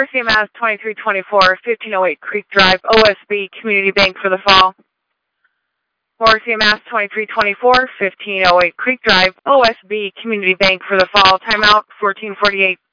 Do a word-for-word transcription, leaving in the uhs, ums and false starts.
C M S twenty-three twenty-four, fifteen oh eight Creek Drive, O S B Community Bank for the fall. Morris C M S twenty-three twenty-four, fifteen oh eight Creek Drive, O S B Community Bank for the fall. Timeout fourteen forty-eight.